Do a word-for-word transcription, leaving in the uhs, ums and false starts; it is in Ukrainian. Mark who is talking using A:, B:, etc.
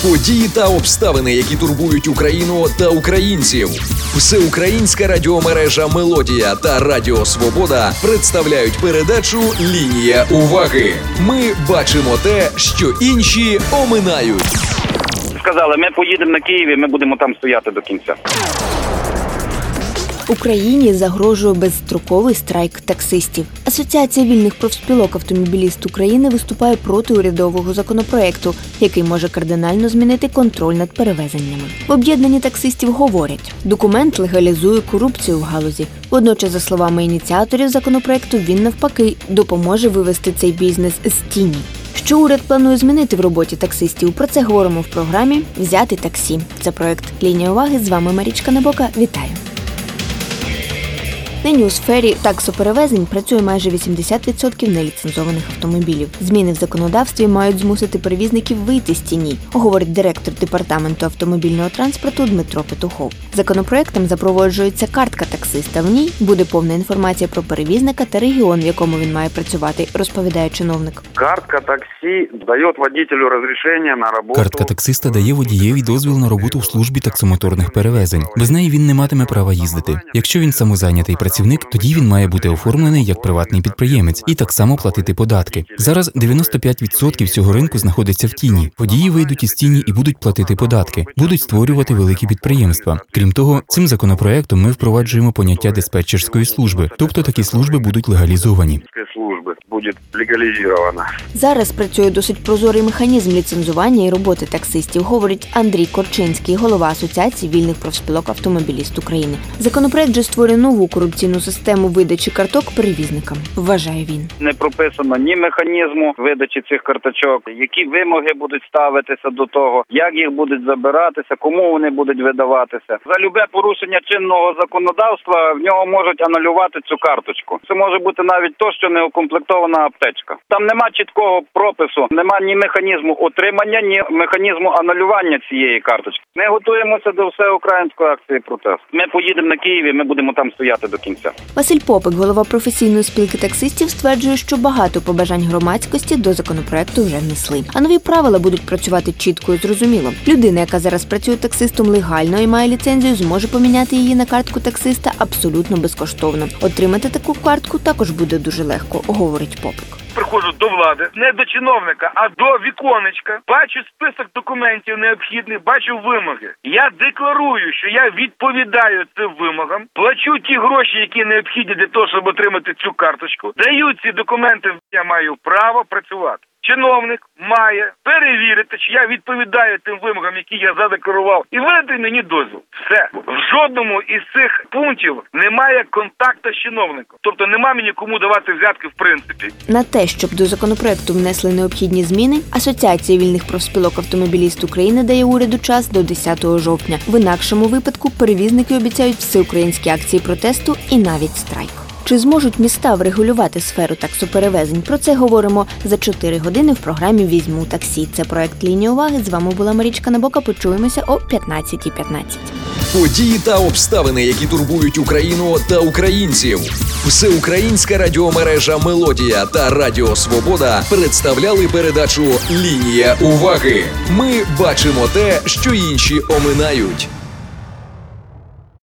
A: Події та обставини, які турбують Україну та українців. Всеукраїнська радіомережа «Мелодія» та Радіо Свобода представляють передачу «Лінія уваги». Ми бачимо те, що інші оминають.
B: Сказали, ми поїдемо на Київ і ми будемо там стояти до кінця.
C: Україні загрожує безстроковий страйк таксистів. Асоціація вільних профспілок автомобіліст України виступає проти урядового законопроекту, який може кардинально змінити контроль над перевезеннями. В об'єднанні таксистів говорять, документ легалізує корупцію в галузі. Водночас, за словами ініціаторів законопроекту, він навпаки допоможе вивести цей бізнес з тіні. Що уряд планує змінити в роботі таксистів? Про це говоримо в програмі «Взяти таксі». Це проект «Лінія уваги». З вами Марічка Набока. Вітаю! Нині у сфері таксоперевезень працює майже вісімдесят відсотків неліцензованих автомобілів. Зміни в законодавстві мають змусити перевізників вийти з тіні, говорить директор департаменту автомобільного транспорту Дмитро Петухов. Законопроектом запроваджується картка таксиста. В ній буде повна інформація про перевізника та регіон, в якому він має працювати, розповідає чиновник.
B: Картка таксі дає водителю розрішення на роботу.
D: Картка таксиста дає водієві дозвіл на роботу в службі таксомоторних перевезень. Без неї він не матиме права їздити. Якщо він самозайнятий працівник, тоді він має бути оформлений як приватний підприємець і так само платити податки. Зараз дев'яносто п'ять відсотків цього ринку знаходиться в тіні. Водії вийдуть із тіні і будуть платити податки, будуть створювати великі підприємства. Крім того, цим законопроектом ми впроваджуємо поняття диспетчерської служби, тобто такі служби будуть легалізовані.
B: Буде легалізована.
C: Зараз працює досить прозорий механізм ліцензування і роботи таксистів, говорить Андрій Корчинський, голова Асоціації вільних профспілок автомобіліст України. Законопроект же створює нову корупційну систему видачі карток перевізникам, вважає він.
B: Не прописано ні механізму видачі цих карточок, які вимоги будуть ставитися до того, як їх будуть забиратися, кому вони будуть видаватися. За любе порушення чинного законодавства в нього можуть анулювати цю карточку. Це може бути навіть то, що не укомплектована аптечка. Там нема чіткого пропису, нема ні механізму отримання, ні механізму анулювання цієї карточки. Ми готуємося до всеукраїнської акції протесту. Ми поїдемо на Київ і ми будемо там стояти до кінця.
C: Василь Попик, голова професійної спілки таксистів, стверджує, що багато побажань громадськості до законопроекту вже внесли. А нові правила будуть працювати чітко і зрозуміло. Людина, яка зараз працює таксистом легально і має ліцензію, зможе поміняти її на картку таксиста абсолютно безкоштовно. Отримати таку картку також буде дуже легко, говорить Попик.
E: Приходжу до влади, не до чиновника, а до віконечка. Бачу список документів необхідних, бачу вимоги. Я декларую, що я відповідаю цим вимогам, плачу ті гроші, які необхідні для того, щоб отримати цю карточку. Даю ці документи, я маю право працювати. Чиновник має перевірити, чи я відповідаю тим вимогам, які я задекларував, і видати мені дозвіл. Все. В жодному із цих пунктів немає контакту з чиновником. Тобто нема мені кому давати взятки в принципі.
C: На те, щоб до законопроекту внесли необхідні зміни, Асоціація вільних профспілок автомобіліст України дає уряду час до десятого жовтня. В інакшому випадку перевізники обіцяють всеукраїнські акції протесту і навіть страйк. Чи зможуть міста врегулювати сферу таксоперевезень? Про це говоримо за чотири години в програмі «Візьму таксі». Це проект «Лінія уваги». З вами була Марічка Набока. Почуємося о п'ятнадцятій п'ятнадцять.
A: Події та обставини, які турбують Україну та українців. Всеукраїнська радіомережа «Мелодія» та Радіо Свобода представляли передачу «Лінія уваги». Ми бачимо те, що інші оминають.